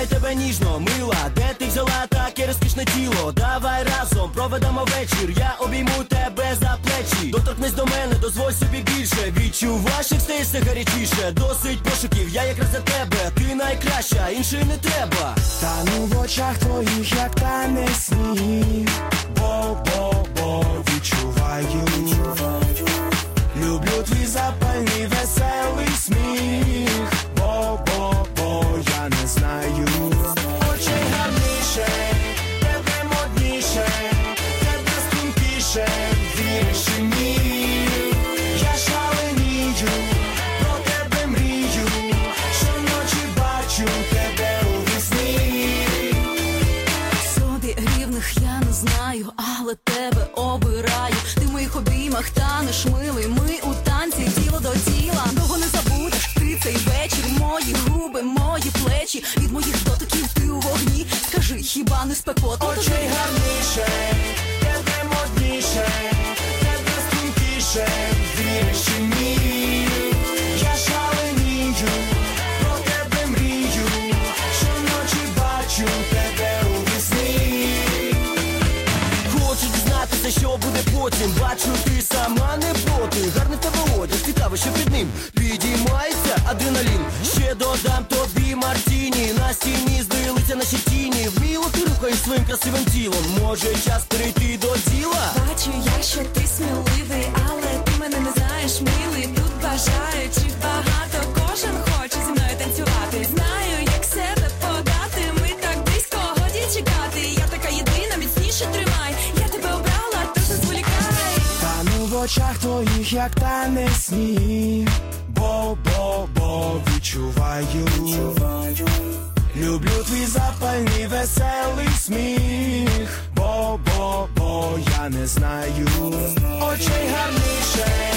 обіймаю тебе ніжно, мила. Де ти взяла таке розкішне тіло? Давай разом проведемо вечір. Я обійму тебе за плечі. Доторкнись до мене, дозволь собі більше. Відчуваєш, як стає все гарячіше. Досить пошуків, я якраз за тебе. Ти найкраща, іншої не треба. Тану в очах твоїх, як танець сніг. Бо відчуваю. Люблю твій запальний веселий сміх. Бо я не знаю. Очей гарніше, тебе модніше, тебе стрункіше, віриш чи ні? Я шаленію, про тебе мрію, щоночі бачу тебе у вісні. Собі рівних я не знаю, але тебе обираю. Ти в моїх обіймах танеш, милий, ми у танці тіло до тіла. Довго не забудеш ти цей вечір, мої губи, мої плечі. Від моїх дотиків ти у вогні, скажи, хіба не спекотно? Очей гарніше, тебе модніше, тебе стрункіше, віриш чи ні? Я шаленію, про тебе мрію, щоночі бачу тебе у вісні. Хочу дізнатися, що буде потім. Бачу, ти сама не проти. Гарний в тебе одяг, цікаво, що під ним підіймається адреналін. Ще додам тобі мартіні. На стіні здоїлися наші тіні. Вміло ти рухаєш своїм красивим тілом. Може час перейти до діла? Бачу я, що ти сміливий, але ти мене не знаєш, милий. Тут бажаючих багато, кожен хоче зі мною танцювати. Знаю, як себе подати, ми так близько, годі чекати. Я така єдина, міцніше тримай. Я тебе обрала, тож не зволікай. Тану в очах твоїх, як танець сніг. Бо відчуваю. Люблю твій запальний веселий сміх. Бо я не знаю. Очей гарніше,